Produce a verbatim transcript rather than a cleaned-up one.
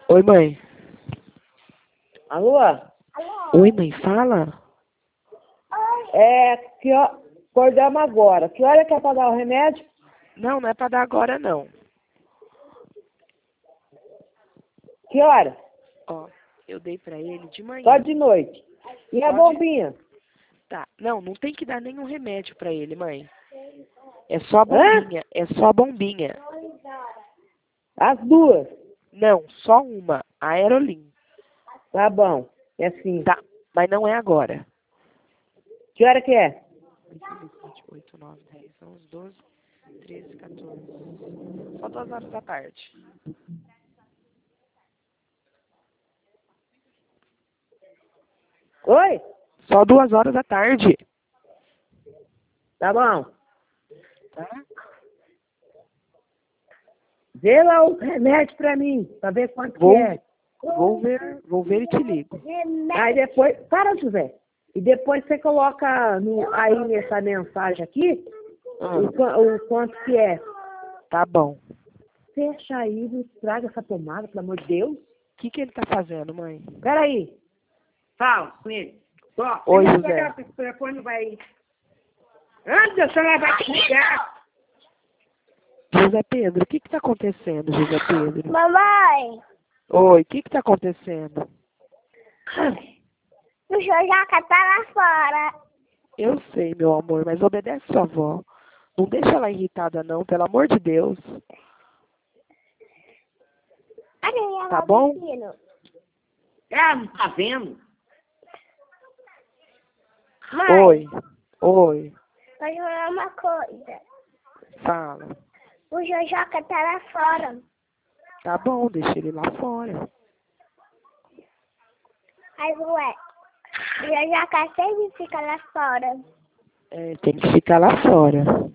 Oi, mãe. Alô? Oi, mãe, fala. É, que ó, acordamos agora. Que hora que é pra dar o remédio? Não, não é pra dar agora, não. Que hora? Ó, eu dei pra ele de manhã. Só de noite. E a Só de- bombinha? Tá. Não, não tem que dar nenhum remédio pra ele, mãe. É só a Hã? bombinha. É só a bombinha. As duas. Não, só uma. A Aerolim. Tá bom. É assim. Tá. Mas não é agora. Que hora que é? sete, oito, nove, dez, onze, doze, treze, quatorze. Só duas horas da tarde. Oi? Só duas horas da tarde. Tá bom. Tá? Vê lá o remédio pra mim, pra ver quanto Vou, que é. vou ver, vou ver e te ligo. Aí depois... Para, José. E depois você coloca no, aí nessa mensagem aqui Ah, o, qua- o quanto que é. tá bom. Fecha aí, não estraga essa tomada, pelo amor de Deus. O que que ele tá fazendo, mãe? Peraí. Fala com ele. Ó, Oi, ele José. vai pegar, o telefone vai... Anda, a senhora vai te ligar. José Pedro, o que que tá acontecendo, José Pedro? Mamãe, Oi, o que que tá acontecendo? o Jojoca tá lá fora. Eu sei, meu amor, mas obedece sua avó. Não deixa ela irritada, não, pelo amor de Deus. Olha minha Tá avó bom? vestindo. Ah, não tá vendo? Mãe, Oi, oi, vou falar uma coisa. fala. O Jojoca tá lá fora. Tá bom, deixa ele lá fora. Aí, ué, o Jojoca sempre fica lá fora. É, tem que ficar lá fora.